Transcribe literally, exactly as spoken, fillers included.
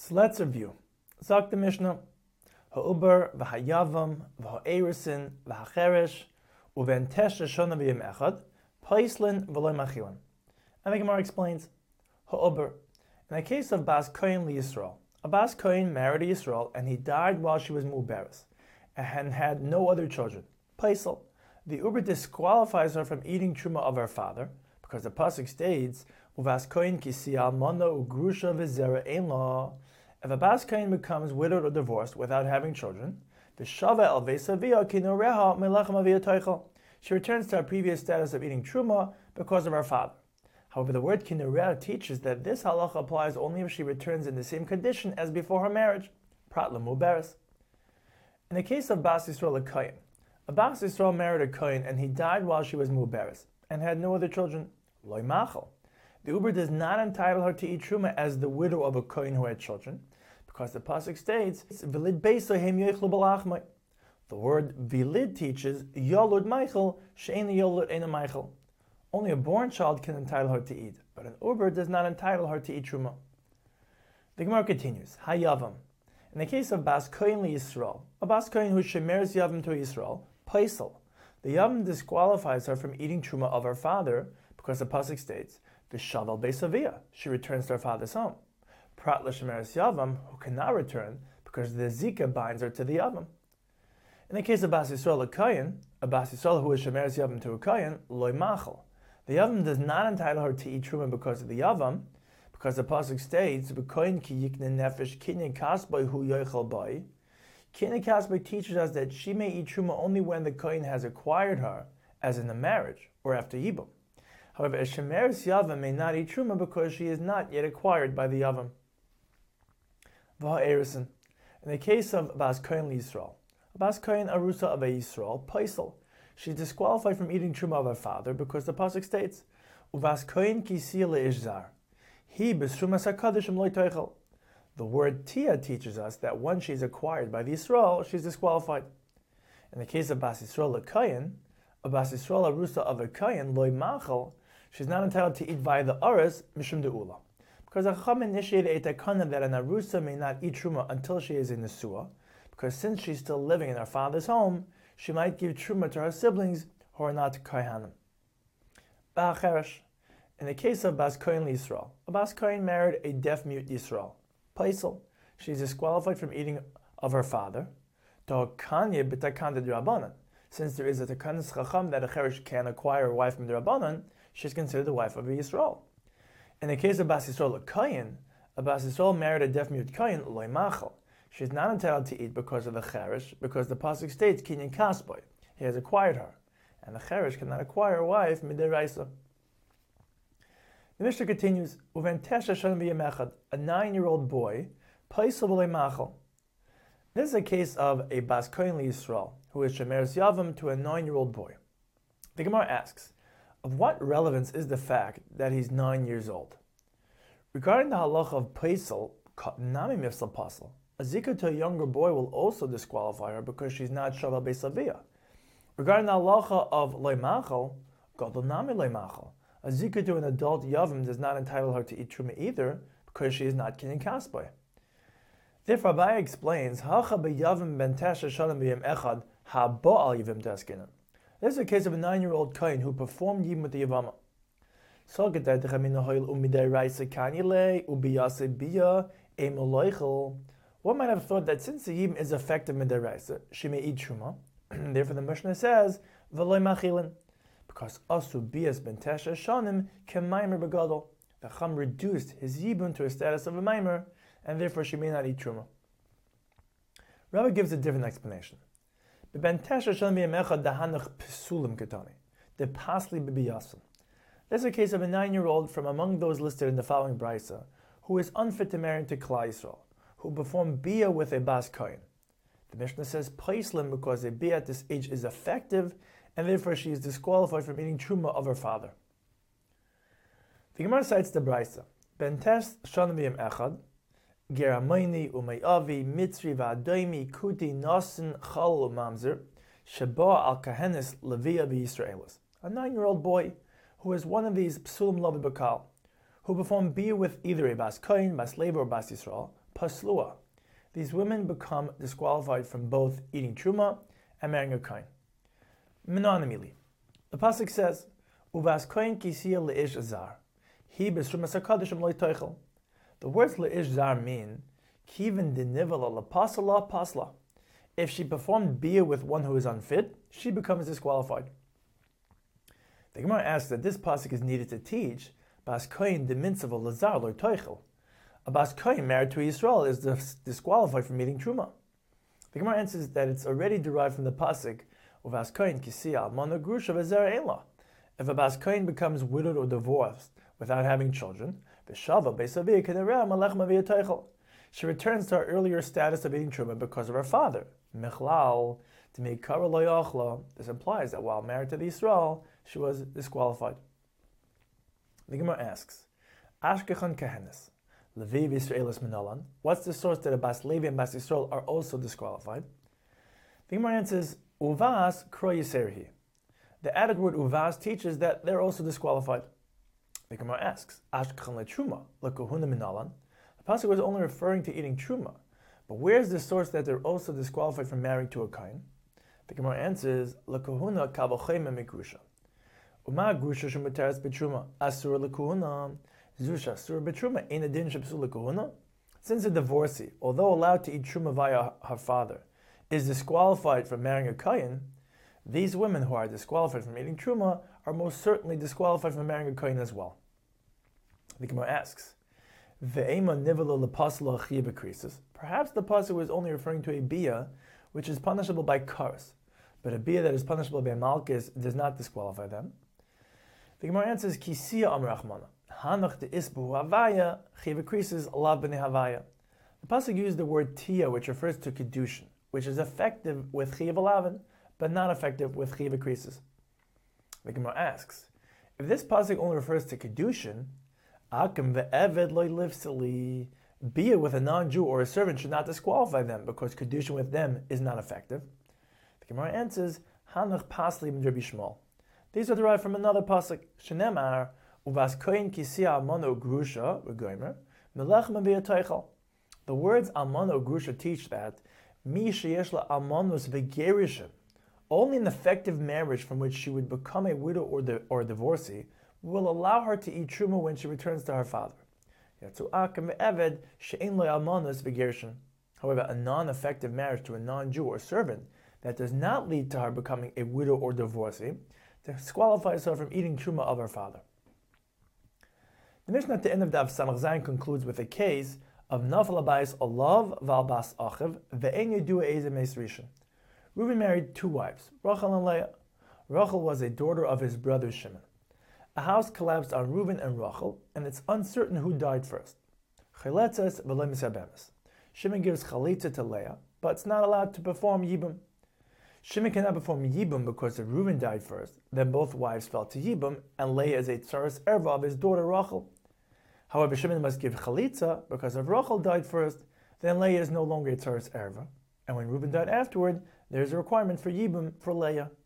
So let's review. Zok the Mishnah, ha'uber, v'hayavam, v'ha'erisin, v'hacheresh, uven tesha shona v'yim echad, paislin v'loy machilin. And the Gemara explains, ha'uber, in the case of Bas Kohen li Yisrael, a Bas Kohen married a Yisrael and he died while she was muberes and had no other children. Paisel, the uber disqualifies her from eating truma of her father, because the pasuk states, "Uvas kohen kisi almana ugrusha v'zera ein la." If a Bas Kohen becomes widowed or divorced without having children, v'shava el ve'savia kinoreha melechem avia toichel, she returns to her previous status of eating truma because of her father. However, the word kinoreha teaches that this halacha applies only if she returns in the same condition as before her marriage, prat lemuberes. In the case of Bas Yisrael a Kohen, a Bas Yisrael married a Kohen and he died while she was muberes and had no other children. Loy machal. The Uber does not entitle her to eat truma as the widow of a Kohen who had children, because the pasuk states, "Vilid beisohem yochlu balachmai." The word vilid teaches yolud meichel she'en yolud ena meichel. Only a born child can entitle her to eat, but an Uber does not entitle her to eat truma. The Gemara continues, hayavam. In the case of Bas Kohen li Yisrael, a Bas Kohen who shemeres yavam to Yisrael, paisel, the yavam disqualifies her from eating truma of her father, because the pasuk states, "V'shaval beisavia," she returns to her father's home. Prat l'shemeres yavam, who cannot return because the zika binds her to the yavam. In the case of Bas Yisrael a Kohen, a Bas Yisrael who is shemeres yavam to a Kohen, loy machal. The yavam does not entitle her to eat truma because of the yavam, because the pasuk states, "V'kohen ki yikne nefesh kinyan kasbay hu yochel bay." Kinyan kasbay teaches us that she may eat truma only when the Kohen has acquired her, as in the marriage or after yibum. However, a shemeres yavam may not eat truma because she is not yet acquired by the yavam. V'ha'erisin. In the case of Bas Kohen li Yisrael, a Bas Kohen arusa of a Yisrael, paisel, she is disqualified from eating truma of her father because the pasuk states, "Uvas Kohen kisi le'ishzar." He b'srumas hakadoshim loy toichel. The word tia teaches us that once she is acquired by the Yisrael, she is disqualified. In the case of Bas Yisrael a Kohen, a Bas Yisrael arusa of a Kohen loy machal, she is not entitled to eat via the aras mishum de'ula, because the Chacham initiated a takana that an arusa may not eat truma until she is in the suah, because since she's still living in her father's home, she might give truma to her siblings who are not kohanim. Ba'acheresh. In the case of Bas Kohen li Yisrael, a Bas Kohen married a deaf-mute Yisrael. Paisel, she is disqualified from eating of her father. To'kanya b'takanda d'Rabbanan. Since there is a takanas chacham that a cheresh can acquire a wife from the Rabbanan, she is considered the wife of a Yisrael. In the case of Bas Yisrael a Kohen, a Bas Yisrael married a deaf-mute Kohen, loy machal. She is not entitled to eat because of the cheresh, because the pasuk states kinyan kasboy. He has acquired her, and the cheresh cannot acquire a wife midiraisa. The Mishnah continues, "Uven tesha shana v'yim echad," a nine-year-old boy, paisel v'loy machal. This is a case of a Bas Kohen li Yisrael, who is shemeres yavam to a nine-year-old boy. The Gemara asks, of what relevance is the fact that he's nine years old? Regarding the halacha of paisel, nami mifsal pasel, a zikah to a younger boy will also disqualify her because she's not shaval beisavia. Regarding the halacha of loy machal, gadol nami loy machal, a zikah to an adult yavam does not entitle her to eat truma either because she is not kinyan kasboy. Therefore, Abaye explains, "Hacha b'yavim ben tesha shanim b'yim echad ha bo'al yivim deskinim." This is a case of a nine-year-old Kohen who performed yibum with the yavama. So gedaytecha min ha'hoil u'midei raisa kanyile u'biyase biya e'moloichel. One might have thought that since the yibum is effective midei raisa, she may eat truma. Therefore, the Mishnah says, "V'loy machilin," because asu bias ben tesha shanim kemaimer begadol. The Chum reduced his yibum to a status of a maimer, and therefore she may not eat truma. Rabbi gives a different explanation. Ben tesha shanim b'yem echad dahanach psulim ketani, the pasli b'biyasim. This is a case of a nine-year-old from among those listed in the following brisa, who is unfit to marry into Klal Yisrael, who performed bia with a Bas Kohen. The Mishnah says paislim because a bia at this age is effective, and therefore she is disqualified from eating truma of her father. The Gemara cites the brisa, Ben tes shanim b'yem echad, Geramayni umayavi mitzri v'adoimi kuti nasin chal mamzer sheba al kahenis levia v'Yisraelis. A nine-year-old boy who is one of these psulim lavi bakal, who performed bia with either a Bas Kohen, Bas Levi, or Bas Yisrael, paslua. These women become disqualified from both eating truma and marrying a kohen. Minanimili. The pasuk says, "Uvas kohen kisiya leish zar, he b'srumas hakadashim loy toichel." The words leish zar mean kiven denivala lapasala pasla. If she performed bia with one who is unfit, she becomes disqualified. The Gemara asks that this pasuk is needed to teach bas kohen de mitzvah lazar loy toichel. A bas kohen married to Yisrael is dis- disqualified from eating truma. The Gemara answers that it's already derived from the pasuk uvas kohen kisiya almana grusha v'zer eila. If a bas kohen becomes widowed or divorced without having children, v'shava beisaviyah k'nereh malech maviyah toichel. She returns to her earlier status of eating truma because of her father. Michlal, to make kara lo yachla. This implies that while married to the Yisrael, she was disqualified. The Gemara asks, Ashkechan Kehenis, Levi v'Yisraelis Minolan. What's the source that a Bas Levi and Bas Yisrael are also disqualified? The Gemara answers, Uvas kro yiserhi. The added word uvas teaches that they're also disqualified. The Gemara asks, Ashkechan letruma, lekohuna Minolan. The pasuk was only referring to eating truma, but where's the source that they're also disqualified from marrying to a kohen? The Gemara answers, "Lekohuna kavochem migrusha, uma grusha shemutaras betruma asur lekohuna zusha asur betruma ein adin shepsul lekohuna." Since a divorcee, although allowed to eat truma via her father, is disqualified from marrying a kohen, these women who are disqualified from eating truma are most certainly disqualified from marrying a kohen as well. The Gemara asks, Ve'ema nivela lepasla chiyah b'krisis. Perhaps the pasuk was only referring to a bia, which is punishable by kares, but a bia that is punishable by malchus does not disqualify them. The Gemara answers, Kisiya amar Achmana, hanach de isbu havaya chiyah b'krisis alav b'nei havaya. The pasuk used the word tia, which refers to kedushin, which is effective with chiyah alavin, but not effective with chiyah b'krisis. The Gemara asks, if this pasuk only refers to kedushin, Akim ve'eved loy livsili. Bia with a non-Jew or a servant should not disqualify them because kedushin with them is not effective. The Gemara answers, Hanach pasli m'Rabbi Shmuel. These are derived from another pasuk, Shenemar uvas kohen kisiya almano grusha v'gomer melech maviyah toichel. The words almano grusha teach that mi sheyesh la almanos v'gerishim, only an effective marriage from which she would become a widow or, di- or a divorcee will allow her to eat truma when she returns to her father. However, a non-effective marriage to a non-Jew or servant that does not lead to her becoming a widow or divorcee disqualifies her from eating truma of her father. The Mishnah at the end of Daf Samach Zayin concludes with a case of Nafal Abayis Olav Valbas Achiv Ve'en Yedua Eze Meis Rishon. Reuben married two wives, Rachel and Leah. Rachel was a daughter of his brother Shimon. A house collapsed on Reuben and Rachel, and it's uncertain who died first. Chaletzes v'lo misabemes. Shimon gives chalitza to Leah, but it's not allowed to perform yibum. Shimon cannot perform yibum because if Reuben died first, then both wives fell to yibum, and Leah is a tzaras erva of his daughter Rachel. However, Shimon must give chalitza because if Rachel died first, then Leah is no longer a tzaras erva, and when Reuben died afterward, there is a requirement for yibum for Leah.